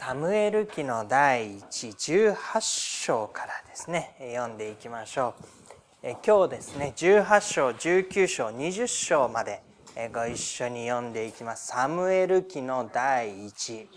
サムエル記の第18章からですね、読んでいきましょう。今日ですね、18章、19章、20章までご一緒に読んでいきます。サムエル記の第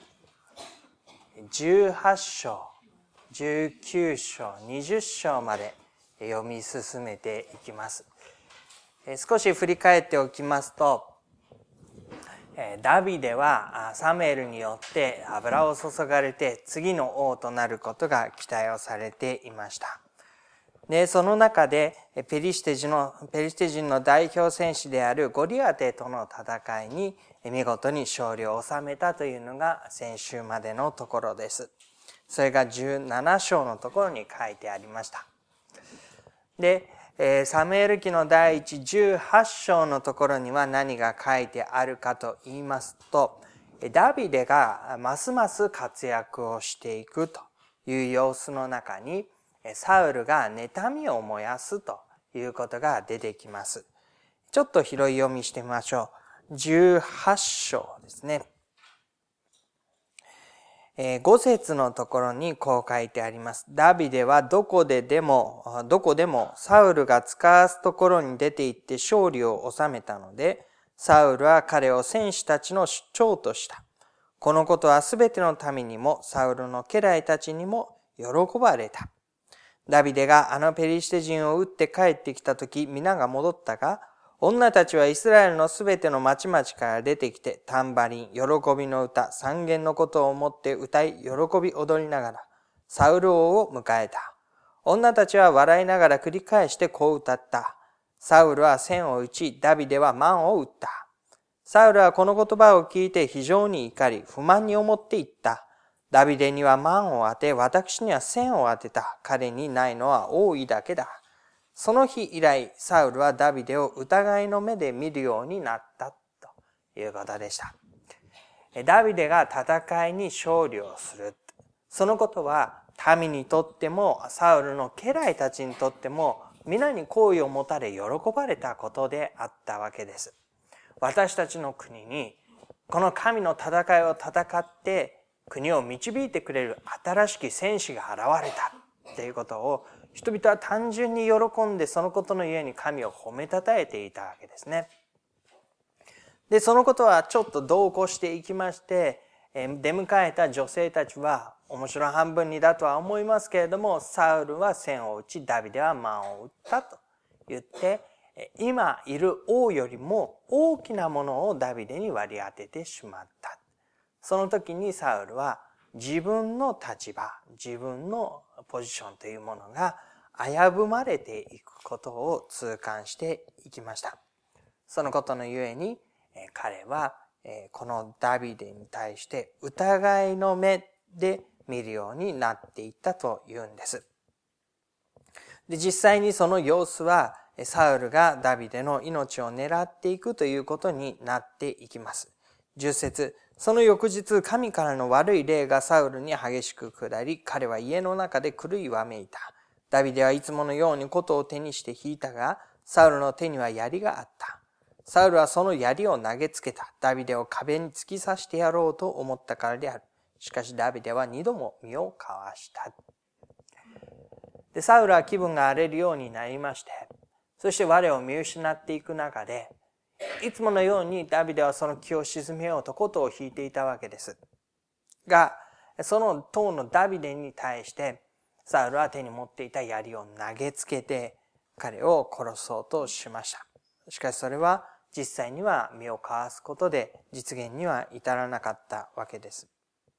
1、18章、19章、20章まで読み進めていきます。少し振り返っておきますと、ダビデはサムエルによって油を注がれて次の王となることが期待をされていました。で、その中でペリシテ人の代表戦士であるゴリアテとの戦いに見事に勝利を収めたというのが先週までのところです。それが17章のところに書いてありました。で、サムエル記の第18章のところには何が書いてあるかと言いますと、ダビデがますます活躍をしていくという様子の中に、サウルが妬みを燃やすということが出てきます。ちょっと拾い読みしてみましょう。18章ですね。5節のところにこう書いてあります。ダビデはどこでもサウルが使わすところに出て行って勝利を収めたので、サウルは彼を戦士たちの首長とした。このことはすべての民にもサウルの家来たちにも喜ばれた。ダビデがあのペリシテ人を撃って帰ってきたとき、皆が戻ったが、女たちはイスラエルのすべての町々から出てきて、タンバリン、喜びの歌、三弦のことを思って歌い、喜び踊りながら、サウル王を迎えた。女たちは笑いながら繰り返してこう歌った。サウルは千を打ち、ダビデは万を打った。サウルはこの言葉を聞いて非常に怒り、不満に思って言った。ダビデには万を当て、私には千を当てた。彼にないのは王位だけだ。その日以来、サウルはダビデを疑いの目で見るようになったということでした。ダビデが戦いに勝利をする。そのことは民にとっても、サウルの家来たちにとっても、皆に好意を持たれ喜ばれたことであったわけです。私たちの国に、この神の戦いを戦って国を導いてくれる新しき戦士が現れたということを、人々は単純に喜んでそのことのゆえに神を褒めたたえていたわけですね。で、そのことはちょっと同行していきまして、出迎えた女性たちは面白半分にだとは思いますけれども、サウルは千を打ち、ダビデは万を打ったと言って、今いる王よりも大きなものをダビデに割り当ててしまった。その時にサウルは自分の立場、自分のポジションというものが危ぶまれていくことを痛感していきました。そのことのゆえに彼はこのダビデに対して疑いの目で見るようになっていったというんです。で、実際にその様子はサウルがダビデの命を狙っていくということになっていきます。10節、その翌日、神からの悪い霊がサウルに激しく下り、彼は家の中で狂いわめいた。ダビデはいつものように琴を手にして弾いたが、サウルの手には槍があった。サウルはその槍を投げつけた。ダビデを壁に突き刺してやろうと思ったからである。しかしダビデは2度も身をかわした。で、サウルは気分が荒れるようになりまして、そして我を見失っていく中で、いつものようにダビデはその気を鎮めようと琴を弾いていたわけです。が、その当のダビデに対してサウルは手に持っていた槍を投げつけて彼を殺そうとしました。しかしそれは実際には身をかわすことで実現には至らなかったわけです。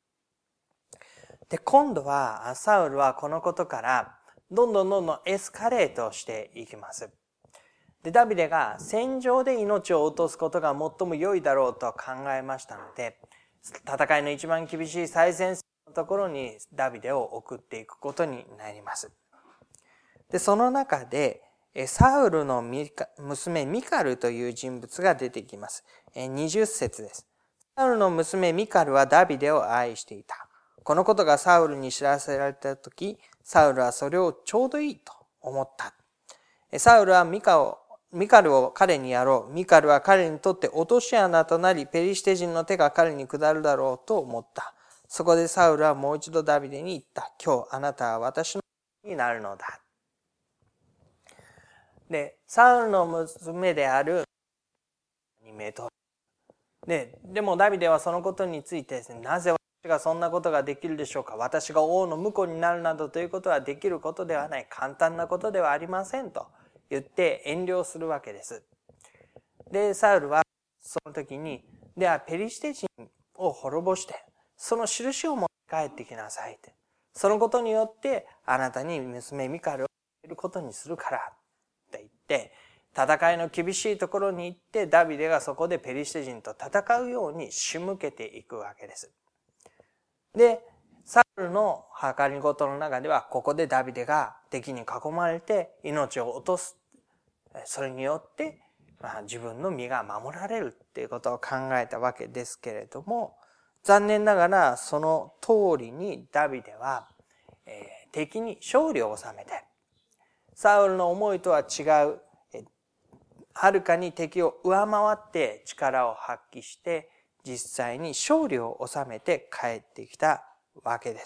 で、今度はサウルはこのことからどんどんエスカレートしていきます。で、ダビデが戦場で命を落とすことが最も良いだろうと考えましたので、戦いの一番厳しい最前線のところにダビデを送っていくことになります。で、その中で、サウルの娘ミカルという人物が出てきます。20節です。サウルの娘ミカルはダビデを愛していた。このことがサウルに知らせられたとき、サウルはそれをちょうどいいと思った。サウルはミカルを彼にやろう。ミカルは彼にとって落とし穴となり、ペリシテ人の手が彼に下るだろうと思った。 そこでサウルはもう一度ダビデに言った。今日あなたは私のになるのだ。で、サウルの娘であるメトでもダビデはそのことについてですね、なぜ私がそんなことができるでしょうか。私が王の婿になるなどということはできることではない。簡単なことではありませんと言って遠慮するわけです。で、サウルはその時に、ではペリシテ人を滅ぼして、その印を持って帰ってきなさいって。そのことによってあなたに娘ミカルを得ることにするからって言って、戦いの厳しいところに行って、ダビデがそこでペリシテ人と戦うように仕向けていくわけです。で、サウルの計りごとの中では、ここでダビデが敵に囲まれて命を落とす。それによって、自分の身が守られるっていうことを考えたわけですけれども、残念ながらその通りにダビデは、敵に勝利を収めて、サウルの思いとは違う、はるかに敵を上回って力を発揮して、実際に勝利を収めて帰ってきたわけです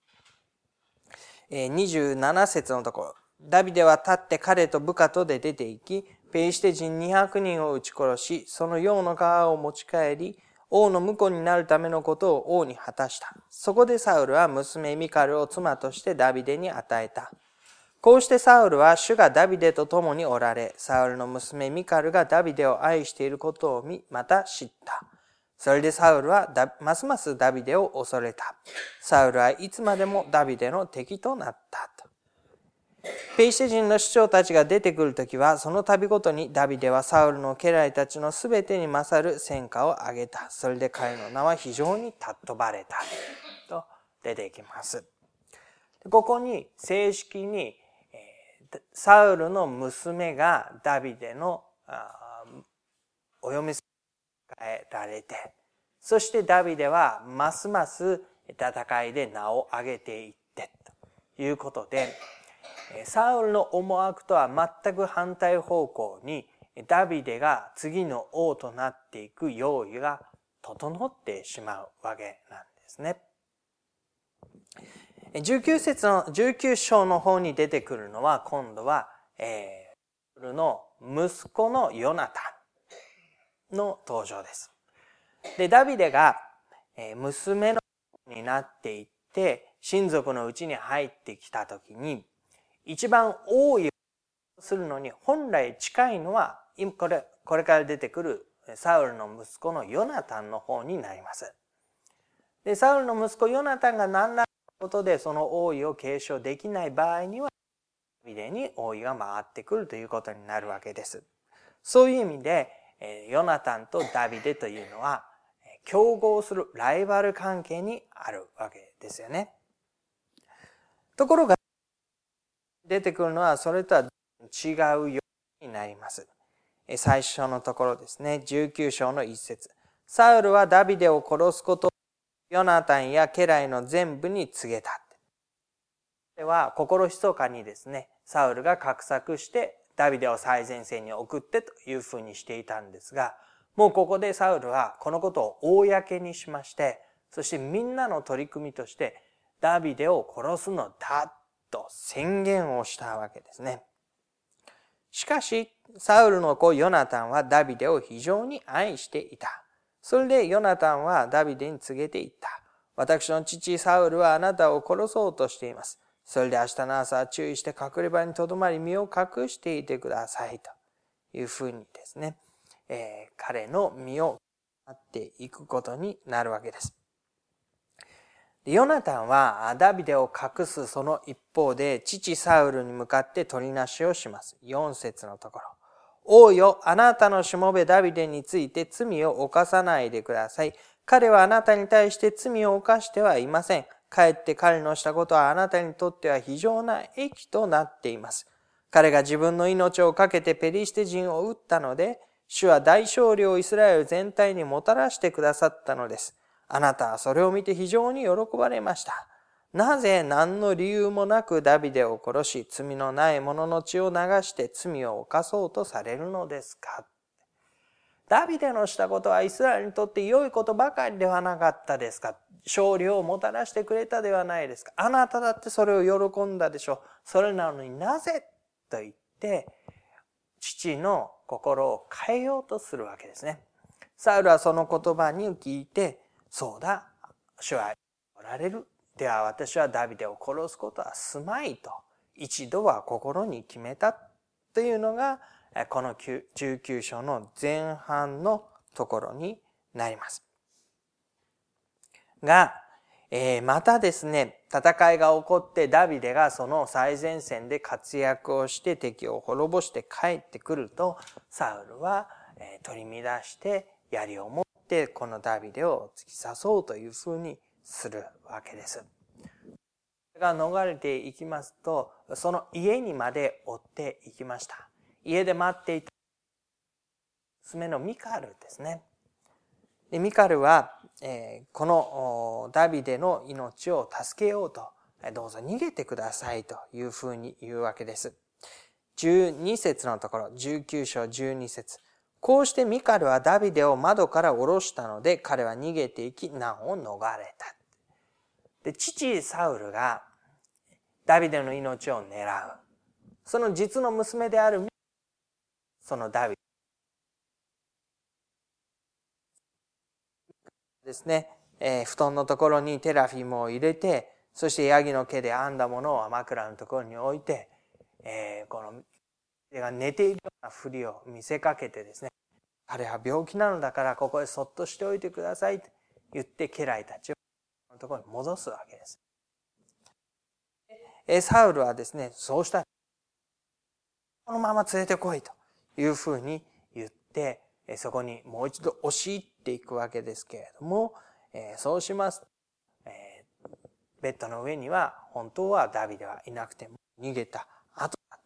。27節のところ、ダビデは立って彼と部下とで出て行き、ペリシテ人200人を撃ち殺し、その用の皮を持ち帰り、王の婿になるためのことを王に果たした。そこでサウルは娘ミカルを妻としてダビデに与えた。こうしてサウルは主がダビデと共におられ、サウルの娘ミカルがダビデを愛していることを見、また知った。それでサウルはますますダビデを恐れた。サウルはいつまでもダビデの敵となった。ペリシテ人の首長たちが出てくるときは、その度ごとにダビデはサウルの家来たちのすべてに勝る戦果を挙げた。それで彼の名は非常に尊ばれた。と出てきます。ここに正式にサウルの娘がダビデのお嫁さんに変えられて、そしてダビデはますます戦いで名を上げていってということで、サウルの思惑とは全く反対方向にダビデが次の王となっていく用意が整ってしまうわけなんですね。19章の方に出てくるのは今度はサウルの息子のヨナタンの登場です。で、ダビデが娘のになっていって親族のうちに入ってきたときに、一番王位をするのに本来近いのはこれから出てくるサウルの息子のヨナタンの方になります。で、サウルの息子ヨナタンが何らかのことでその王位を継承できない場合にはダビデに王位が回ってくるということになるわけです。そういう意味でヨナタンとダビデというのは競合するライバル関係にあるわけですよね。ところが出てくるのはそれとは違うようになります。最初のところですね。19章の一節。サウルはダビデを殺すことをヨナタンや家来の全部に告げた。では心密かにですね、サウルが画策してダビデを最前線に送ってというふうにしていたんですが、もうここでサウルはこのことを公にしまして、そしてみんなの取り組みとしてダビデを殺すのだと宣言をしたわけですね。しかしサウルの子ヨナタンはダビデを非常に愛していた。それでヨナタンはダビデに告げていった。私の父サウルはあなたを殺そうとしています。それで明日の朝注意して隠れ場にとどまり身を隠していてくださいというふうにですね、彼の身を守っていくことになるわけです。ヨナタンはダビデを隠すその一方で父サウルに向かって取りなしをします。4節のところ。王よ、あなたのしもべダビデについて罪を犯さないでください。彼はあなたに対して罪を犯してはいません。かえって彼のしたことはあなたにとっては非常な益となっています。彼が自分の命をかけてペリシテ人を撃ったので、主は大勝利をイスラエル全体にもたらしてくださったのです。あなたはそれを見て非常に喜ばれました。なぜ何の理由もなくダビデを殺し、罪のない者の血を流して罪を犯そうとされるのですか。ダビデのしたことはイスラエルにとって良いことばかりではなかったですか。 勝利をもたらしてくれたではないですか。あなただってそれを喜んだでしょう。それなのになぜと言って、父の心を変えようとするわけですね。サウルはその言葉に聞いて、そうだ、主はおられる。では私はダビデを殺すことはすまいと、一度は心に決めたというのが、この19章の前半のところになります。が、またですね、戦いが起こってダビデがその最前線で活躍をして敵を滅ぼして帰ってくると、サウルは取り乱して槍を持ってこのダビデを突き刺そうというふうにするわけです。が逃れていきますと、その家にまで追っていきました。家で待っていた娘のミカルですね。でミカルは、このダビデの命を助けようと、どうぞ逃げてくださいというふうに言うわけです。12節のところ、19章12節。こうしてミカルはダビデを窓から下ろしたので、彼は逃げていき難を逃れた。で、父サウルがダビデの命を狙う。その実の娘であるそのダビデですね、布団のところにテラフィムを入れて、そしてヤギの毛で編んだものを枕のところに置いて、このが寝ているようなふりを見せかけてですね、彼は病気なのだからここへそっとしておいてくださいと言って家来たちをこのところに戻すわけです。サウルはですね、そうしたらこのまま連れてこいというふうに言って、そこにもう一度押し入っていくわけですけれども、そうしますと、ベッドの上には本当はダビデはいなくても逃げた後だった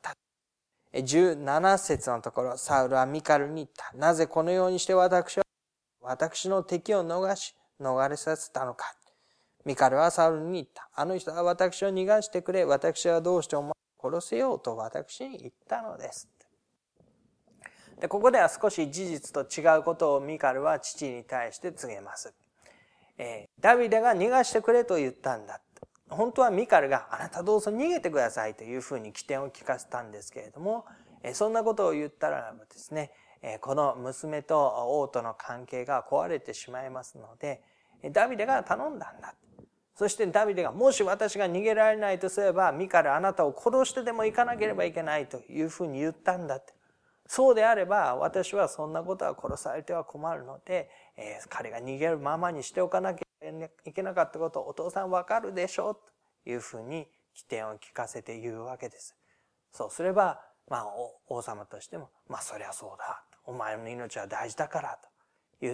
。17節のところ、サウルはミカルに言った。なぜこのようにして私の敵を逃れさせたのか。ミカルはサウルに言った。あの人は私を逃がしてくれ。私はどうしてお前を殺せようと私に言ったのです。で、ここでは少し事実と違うことをミカルは父に対して告げます。ダビデが逃がしてくれと言ったんだ。本当はミカルがあなたどうぞ逃げてくださいというふうに起点を聞かせたんですけれども、そんなことを言ったらですね、この娘と王との関係が壊れてしまいますので、ダビデが頼んだんだ。そしてダビデがもし私が逃げられないとすれば、ミカルあなたを殺してでも行かなければいけないというふうに言ったんだって。そうであれば私はそんなことは殺されては困るので、彼が逃げるままにしておかなきゃいけなかったことをお父さんわかるでしょうというふうに起点を聞かせて言うわけです。そうすれば、王様としても、そりゃそうだ。お前の命は大事だからと言って、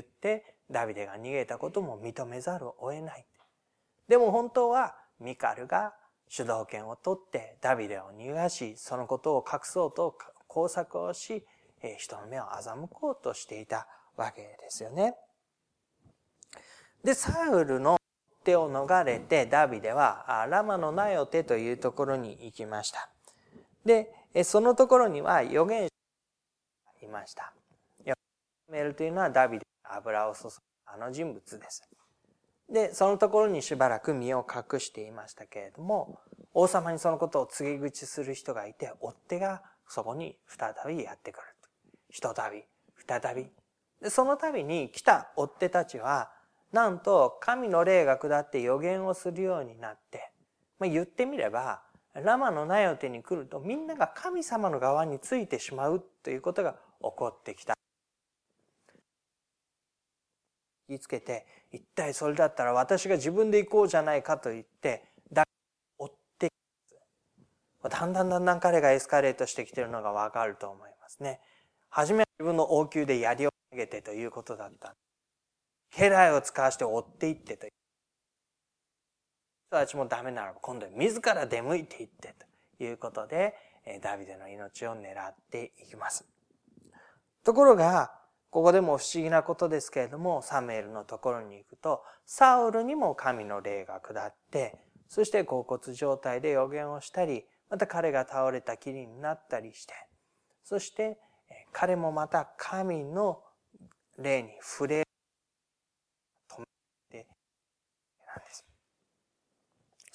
ダビデが逃げたことも認めざるを得ない。でも本当はミカルが主導権を取ってダビデを逃がし、そのことを隠そうと工作をし、人の目を欺こうとしていたわけですよね。で、サウルの手を逃れてダビデはラマのナヨテというところに行きました。で、そのところには預言者がいました。サムエルというのはダビデに油を注ぐあの人物です。で、そのところにしばらく身を隠していましたけれども、王様にそのことを告げ口する人がいて、追っ手がそこに再びやってくる。ひとたび、再び。で、その度に来た追っ手たちは、なんと神の霊が下って予言をするようになって、言ってみれば、ラマのナヨテに来るとみんなが神様の側についてしまうということが起こってきた。言いつけて、一体それだったら私が自分で行こうじゃないかと言って、追ってだんだん彼がエスカレートしてきているのがわかると思いますね。初めは自分の王宮で槍を投げてということだった。家来を使わして追っていってという。人たちもダメならば今度は自ら出向いていってということで、ダビデの命を狙っていきます。ところが、ここでも不思議なことですけれども、サムエルのところに行くと、サウルにも神の霊が下って、そして恍惚状態で予言をしたり、また彼が倒れたきりになったりして、そして彼もまた神の霊に触れ止めてなん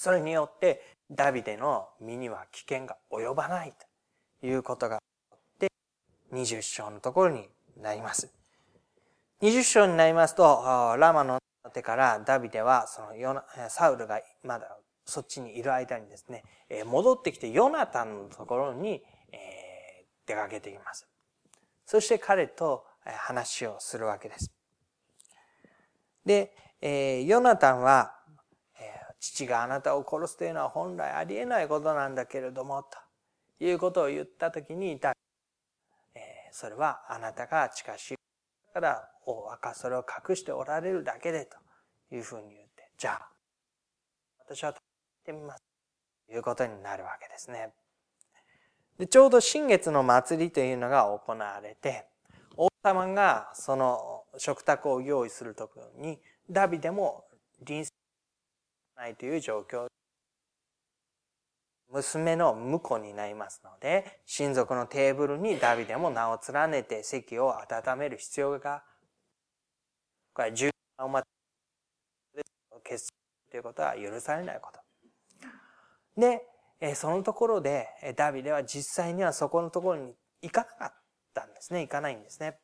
それによってダビデの身には危険が及ばないということがあって20章のところになります。20章になりますとラマの手からダビデはサウルがまだそっちにいる間にですね、戻ってきてヨナタンのところに出かけています。そして彼と話をするわけです。で、ヨナタンは父があなたを殺すというのは本来ありえないことなんだけれどもということを言ったときにそれはあなたが近しいからそれを隠しておられるだけでというふうに言って、じゃあ私は食べてみますということになるわけですね。でちょうど新月の祭りというのが行われて、王様がその食卓を用意するときにダビデも隣接ないという状況、娘の婿になりますので、親族のテーブルにダビデも名を連ねて席を温める必要が、これは重要なお祭りを決するということは許されないこと。で、そのところでダビデは実際にはそこのところに行かなかったんですね。行かないんですね。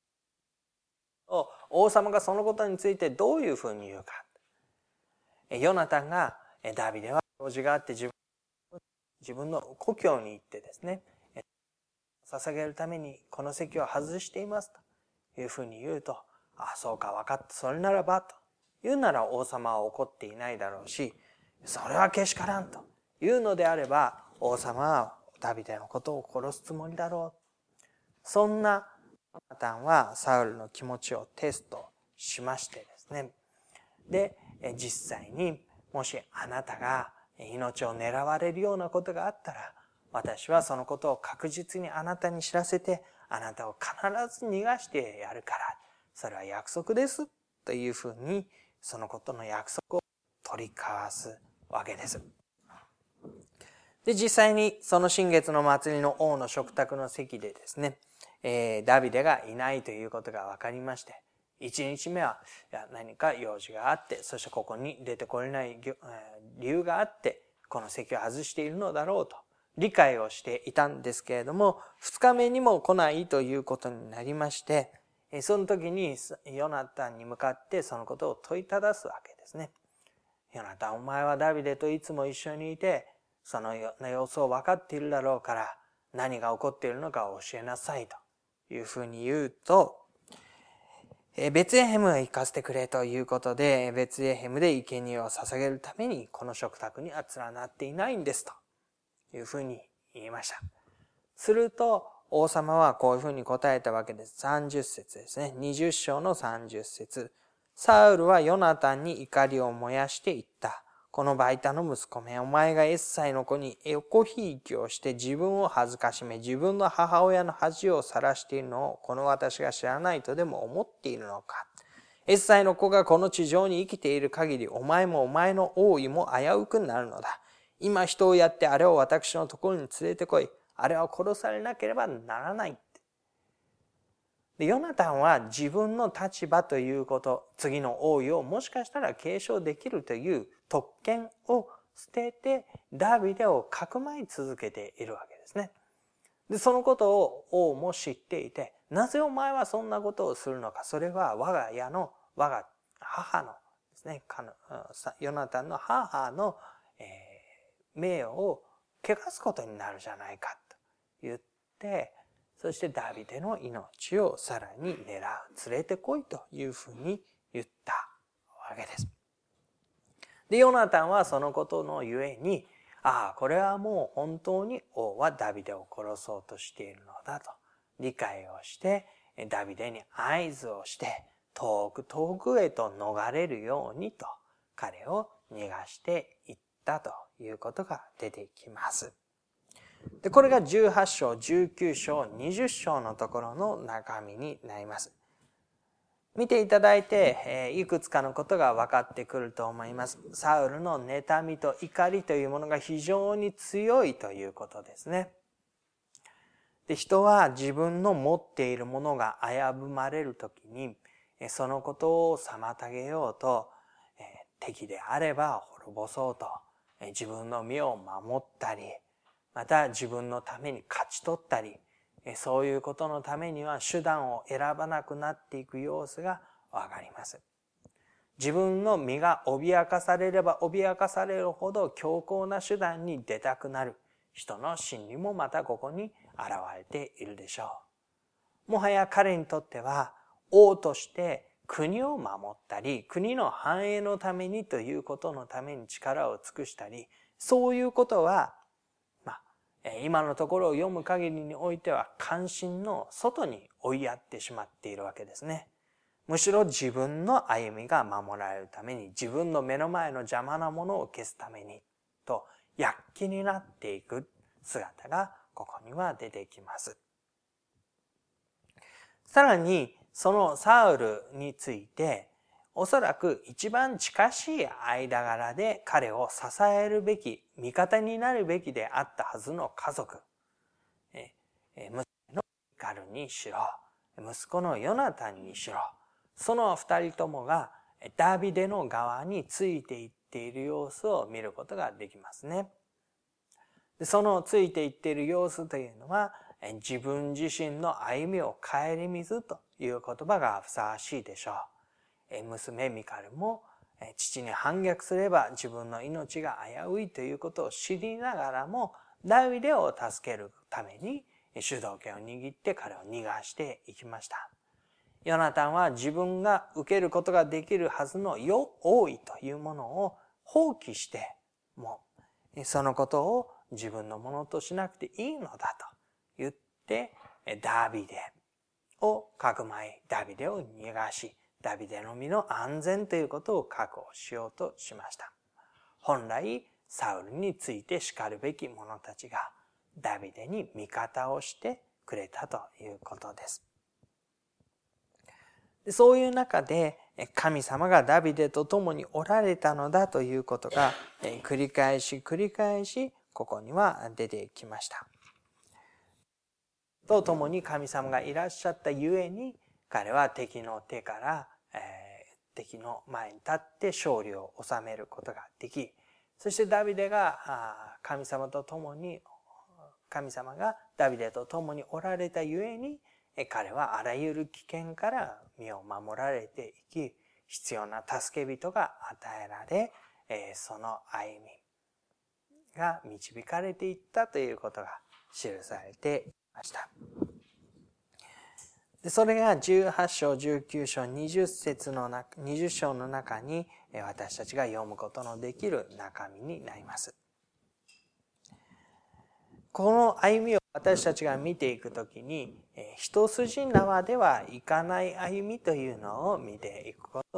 王様がそのことについてどういうふうに言うか。ヨナタンがダビデは用事があって自分の故郷に行ってですね、捧げるためにこの席を外していますというふうに言うと、ああそうか分かった、それならばと言うなら王様は怒っていないだろうし、それはけしからんというのであれば王様はダビデのことを殺すつもりだろう。そんなヨナタンはサウルの気持ちをテストしましてですね、で実際にもしあなたが命を狙われるようなことがあったら、私はそのことを確実にあなたに知らせて、あなたを必ず逃がしてやるから、それは約束ですというふうにそのことの約束を取り交わすわけです。で、実際にその新月の祭りの王の食卓の席でですね、ダビデがいないということが分かりまして、1日目は何か用事があって、そしてここに出てこれない理由があってこの席を外しているのだろうと理解をしていたんですけれども、2日目にも来ないということになりまして、その時にヨナタンに向かってそのことを問いただすわけですね。ヨナタン、お前はダビデといつも一緒にいてその様子を分かっているだろうから、何が起こっているのかを教えなさいというふうに言うと、ベツレヘムへ行かせてくれということで、ベツレヘムで生贄を捧げるためにこの食卓には連なっていないんですというふうに言いました。すると王様はこういうふうに答えたわけです。30節ですね。20章の30節。サウルはヨナタンに怒りを燃やして言った。このバイタの息子め、お前がエッサイの子に横ひいきをして自分を恥ずかしめ、自分の母親の恥を晒しているのをこの私が知らないとでも思っているのか。エッサイの子がこの地上に生きている限り、お前もお前の王位も危うくなるのだ。今人をやってあれを私のところに連れてこい。あれは殺されなければならない。で、ヨナタンは自分の立場ということ、次の王位をもしかしたら継承できるという特権を捨ててダビデをかくまい続けているわけですね。で、そのことを王も知っていて、なぜお前はそんなことをするのか。それは我が母のですね、ヨナタンの母の名誉を汚すことになるじゃないかと言って、そしてダビデの命をさらに連れてこいというふうに言ったわけです。で、ヨナタンはそのことのゆえに、これはもう本当に王はダビデを殺そうとしているのだと理解をして、ダビデに合図をして、遠く遠くへと逃れるようにと彼を逃がしていったということが出てきます。で、これが18章、19章、20章のところの中身になります。見ていただいて、いくつかのことが分かってくると思います。サウルの妬みと怒りというものが非常に強いということですね。で、人は自分の持っているものが危ぶまれるときに、そのことを妨げようと、敵であれば滅ぼそうと自分の身を守ったり、また自分のために勝ち取ったり、そういうことのためには手段を選ばなくなっていく様子がわかります。自分の身が脅かされれば脅かされるほど強硬な手段に出たくなる人の心理もまたここに現れているでしょう。もはや彼にとっては王として国を守ったり、国の繁栄のためにということのために力を尽くしたり、そういうことは、今のところを読む限りにおいては関心の外に追いやってしまっているわけですね。むしろ自分の歩みが守られるために、自分の目の前の邪魔なものを消すために、と躍起になっていく姿がここには出てきます。さらに、そのサウルについて、おそらく一番近しい間柄で彼を支えるべき、味方になるべきであったはずの家族、娘のミカルにしろ、息子のヨナタンにしろ、その二人ともがダビデの側についていっている様子を見ることができますね。そのついていっている様子というのは、自分自身の歩みを顧みずという言葉がふさわしいでしょう。娘ミカルも父に反逆すれば自分の命が危ういということを知りながらも、ダビデを助けるために主導権を握って彼を逃がしていきました。ヨナタンは自分が受けることができるはずの王位というものを放棄して、もうそのことを自分のものとしなくていいのだと言って、ダビデをかくまい、ダビデを逃がし、ダビデの身の安全ということを確保しようとしました。本来、サウルについて叱るべき者たちが、ダビデに味方をしてくれたということです。そういう中で、神様がダビデと共におられたのだということが、繰り返し、ここには出てきました。と共に神様がいらっしゃったゆえに、彼は敵の手から、敵の前に立って勝利を収めることができ、そしてダビデが神様がダビデと共におられたゆえに、彼はあらゆる危険から身を守られていき、必要な助け人が与えられ、その歩みが導かれていったということが記されていました。それが18章、19章、20章の中に私たちが読むことのできる中身になります。この歩みを私たちが見ていくときに、一筋縄ではいかない歩みというのを見ていくこと。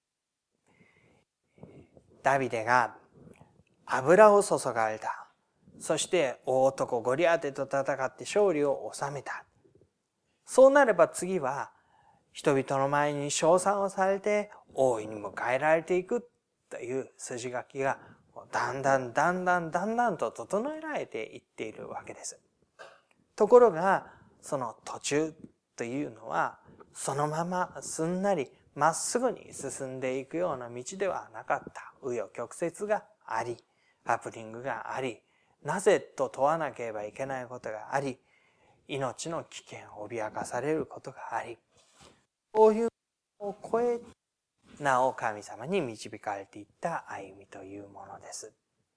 ダビデが油を注がれた。そして大男ゴリアテと戦って勝利を収めた。そうなれば次は人々の前に称賛をされて王位に迎えられていくという筋書きがだんだんと整えられていっているわけです。ところがその途中というのはそのまますんなりまっすぐに進んでいくような道ではなかった。紆余曲折があり、ハプニングがあり、なぜと問わなければいけないことがあり、命の危険を脅かされることがあり、そういうのを超え、なお神様に導かれていった歩みというものです。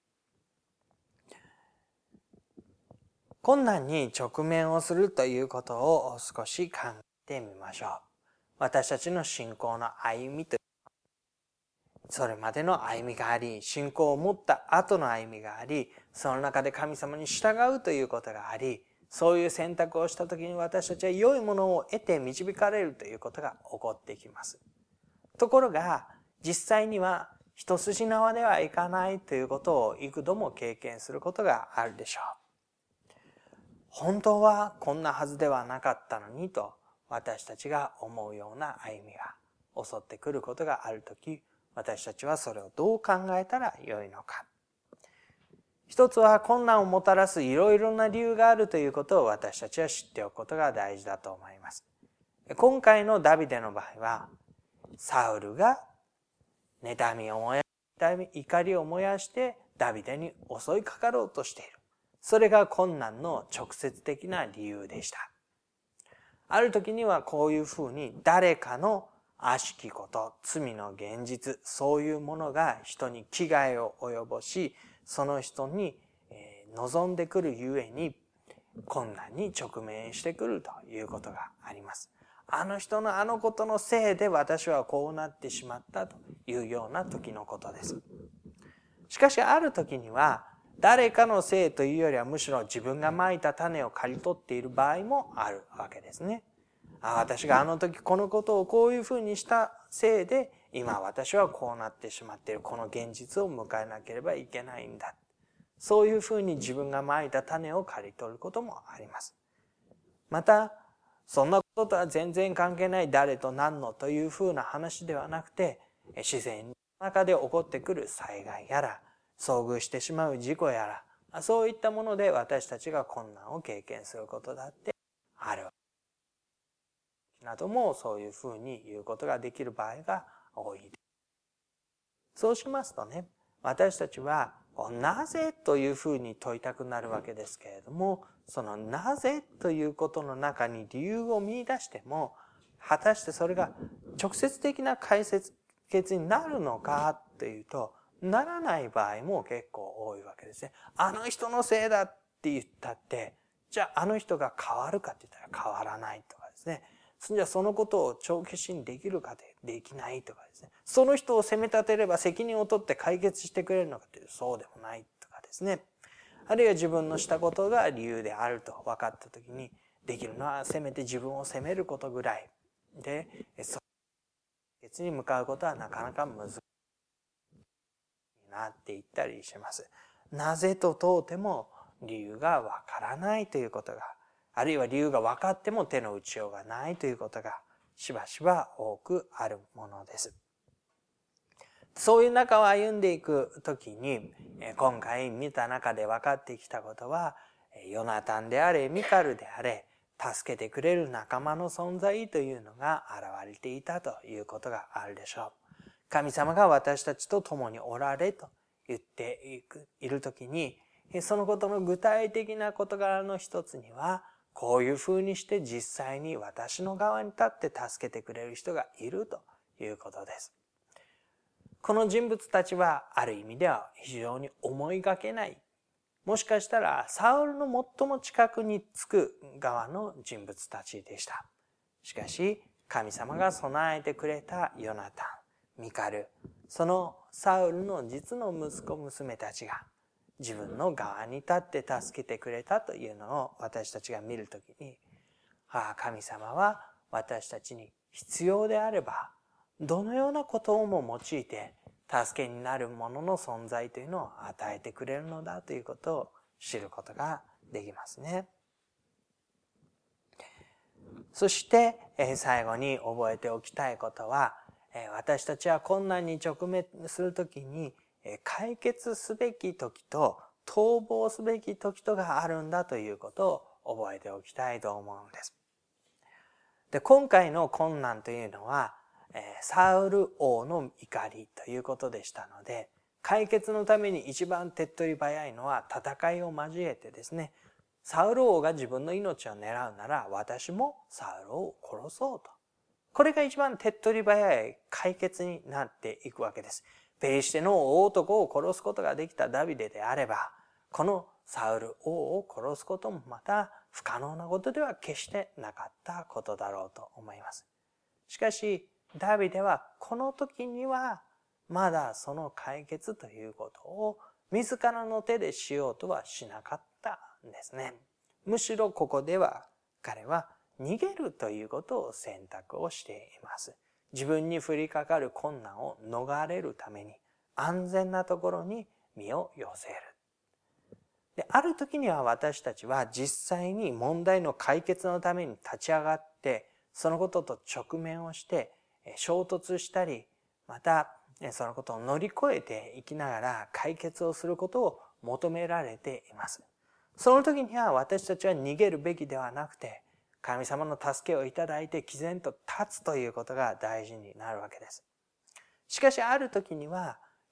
困難に直面をするということを少し考えてみましょう。私たちの信仰の歩みという、それまでの歩みがあり、信仰を持った後の歩みがあり、その中で神様に従うということがあり、そういう選択をしたときに私たちは良いものを得て導かれるということが起こってきます。ところが、実際には一筋縄ではいかないということを幾度も経験することがあるでしょう。本当はこんなはずではなかったのにと私たちが思うような歩みが襲ってくることがあるとき、私たちはそれをどう考えたらよいのか。一つは困難をもたらすいろいろな理由があるということを私たちは知っておくことが大事だと思います。今回のダビデの場合は、サウルが妬みを燃やし、怒りを燃やしてダビデに襲いかかろうとしている。それが困難の直接的な理由でした。ある時にはこういうふうに誰かの悪しきこと、罪の現実、そういうものが人に危害を及ぼし、その人に望んでくるゆえに困難に直面してくるということがあります。あの人のあのことのせいで私はこうなってしまったというような時のことです。しかしある時には誰かのせいというよりはむしろ自分が蒔いた種を刈り取っている場合もあるわけですね。私があの時このことをこういうふうにしたせいで今私はこうなってしまっている。この現実を迎えなければいけないんだ。そういうふうに自分が蒔いた種を刈り取ることもあります。また、そんなこととは全然関係ない誰と何のというふうな話ではなくて、自然の中で起こってくる災害やら、遭遇してしまう事故やら、そういったもので私たちが困難を経験することだってある。などもそういうふうに言うことができる場合が多い。そうしますとね、私たちはなぜというふうに問いたくなるわけですけれども、そのなぜということの中に理由を見出しても、果たしてそれが直接的な解決になるのかというと、ならない場合も結構多いわけですね。あの人のせいだって言ったって、じゃああの人が変わるかって言ったら変わらないとかですね。じゃあそのことを帳消しにできるかできないとかですね。その人を責め立てれば責任を取って解決してくれるのかというとそうでもないとかですね。あるいは自分のしたことが理由であると分かったときに、できるのはせめて自分を責めることぐらいで、解決に向かうことはなかなか難しいなって言ったりします。なぜと問うても理由が分からないということが、あるいは理由が分かっても手の打ちようがないということがしばしば多くあるものです。そういう中を歩んでいくときに、今回見た中で分かってきたことは、ヨナタンであれ、ミカルであれ、助けてくれる仲間の存在というのが現れていたということがあるでしょう。神様が私たちと共におられと言っているときに、そのことの具体的な事柄の一つには、こういうふうにして実際に私の側に立って助けてくれる人がいるということです。この人物たちはある意味では非常に思いがけない。もしかしたらサウルの最も近くにつく側の人物たちでした。しかし神様が備えてくれたヨナタン、ミカル、そのサウルの実の息子娘たちが自分の側に立って助けてくれたというのを私たちが見るときに、神様は私たちに必要であればどのようなことをも用いて助けになるものの存在というのを与えてくれるのだということを知ることができますね。そして最後に覚えておきたいことは、私たちは困難に直面するときに解決すべき時と逃亡すべき時とがあるんだということを覚えておきたいと思うんです。で、今回の困難というのはサウル王の怒りということでしたので、解決のために一番手っ取り早いのは戦いを交えてですね、サウル王が自分の命を狙うなら私もサウル王を殺そうと。これが一番手っ取り早い解決になっていくわけです。ペリシテの大男を殺すことができたダビデであれば、このサウル王を殺すこともまた不可能なことでは決してなかったことだろうと思います。しかし、ダビデはこの時にはまだその解決ということを自らの手でしようとはしなかったんですね。むしろここでは彼は逃げるということを選択をしています。自分に降りかかる困難を逃れるために安全なところに身を寄せる。で、ある時には私たちは実際に問題の解決のために立ち上がってそのことと直面をして衝突したり、またそのことを乗り越えていきながら解決をすることを求められています。その時には私たちは逃げるべきではなくて、神様の助けをいただいて毅然と立つということが大事になるわけです。しかしある時には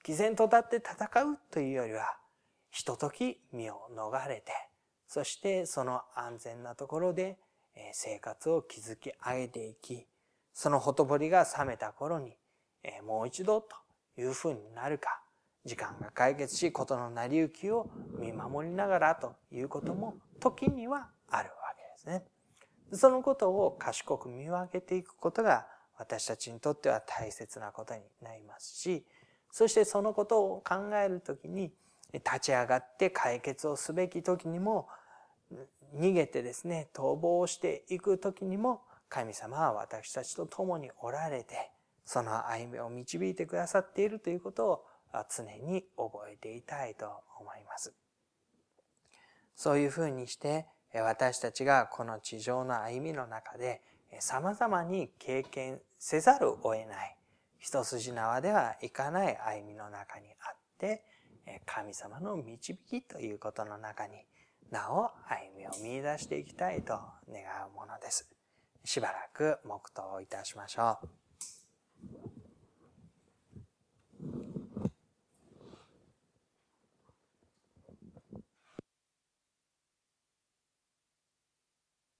毅然と立って戦うというよりは、ひととき身を逃れて、そしてその安全なところで生活を築き上げていき、そのほとぼりが冷めた頃にもう一度というふうになるか、時間が解決し、事の成り行きを見守りながらということも時にはあるわけですね。そのことを賢く見分けていくことが私たちにとっては大切なことになりますし、そしてそのことを考えるときに、立ち上がって解決をすべきときにも、逃げてですね、逃亡していくときにも、神様は私たちと共におられて、その歩みを導いてくださっているということを常に覚えていたいと思います。そういうふうにして、私たちがこの地上の歩みの中で様々に経験せざるを得ない一筋縄ではいかない歩みの中にあって、神様の導きということの中になお歩みを見出していきたいと願うものです。しばらく黙祷いたしましょう。